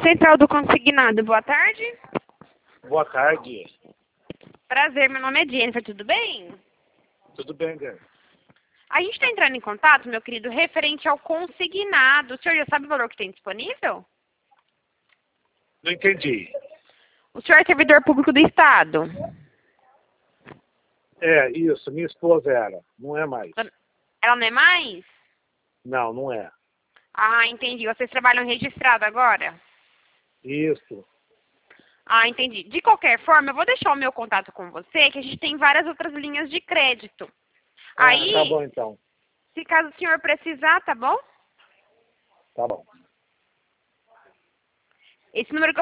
Central do Consignado, boa tarde. Boa tarde. Prazer, meu nome é Jennifer, tudo bem? Tudo bem, Gary? A gente está entrando em contato, meu querido, referente ao consignado. O senhor já sabe o valor que tem disponível? Não entendi. O senhor é servidor público do Estado. É, isso. Minha esposa era. Não é mais. Ela não é mais? Não, não é. Ah, entendi. Vocês trabalham registrado agora? Isso. Ah, entendi. De qualquer forma, eu vou deixar o meu contato com você, que a gente tem várias outras linhas de crédito. Aí, Tá bom, então. se caso o senhor precisar, tá bom? Tá bom. Esse número que eu